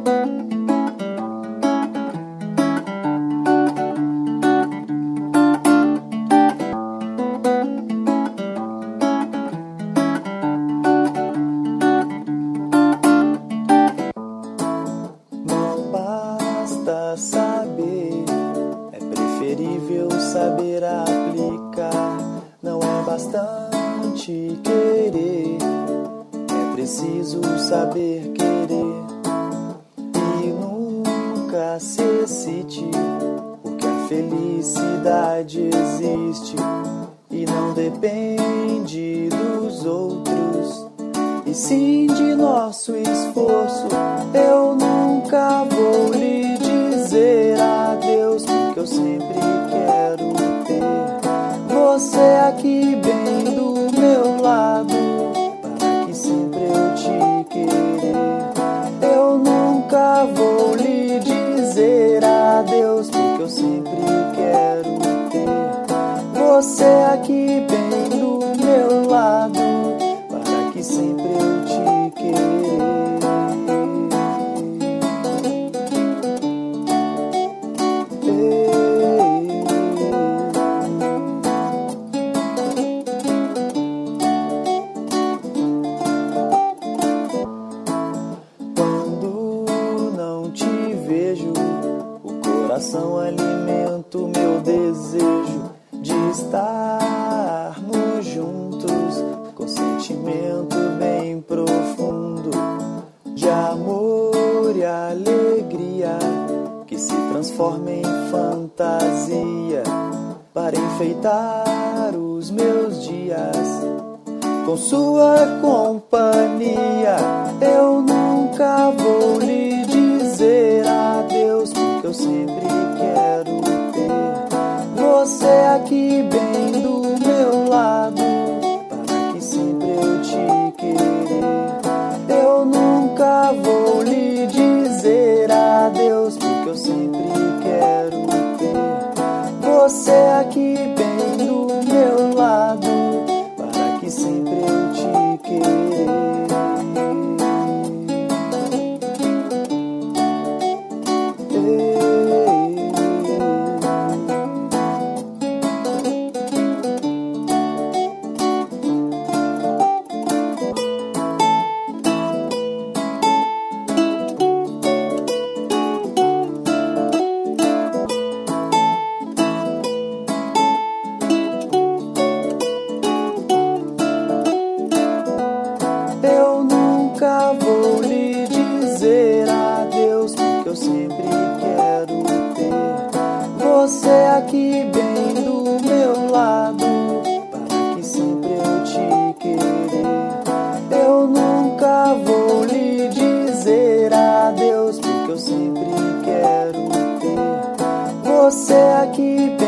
Saber, é preferível saber aplicar. Não é bastante querer, é preciso saber querer. E nunca se excite, porque a felicidade existe e não depende dos outros, e sim de nosso esforço. Eu nunca vou lhe dizer adeus, porque eu sempre quero ter você aqui bem do meu lado, para que sempre eu te querer. Eu nunca vou lhe dizer adeus, porque eu sempre quero ter você aqui bem do meu lado, para que sempre eu te querer. Coração alimenta o meu desejo de estarmos juntos, com sentimento bem profundo de amor e alegria, que se transforma em fantasia para enfeitar os meus dias com sua companhia. Eu nunca vou lhe dizer adeus, porque eu sempre quero ter você aqui bem do meu lado, para que sempre eu te querer. Eu nunca vou lhe dizer adeus, porque eu sempre quero ter você aqui bem do meu lado, para que sempre eu te querer. Eu nunca vou lhe dizer adeus, porque eu sempre quero ter você aqui bem do meu lado, para que sempre eu te querer. Eu nunca vou lhe dizer adeus, porque eu sempre quero ter você aqui bem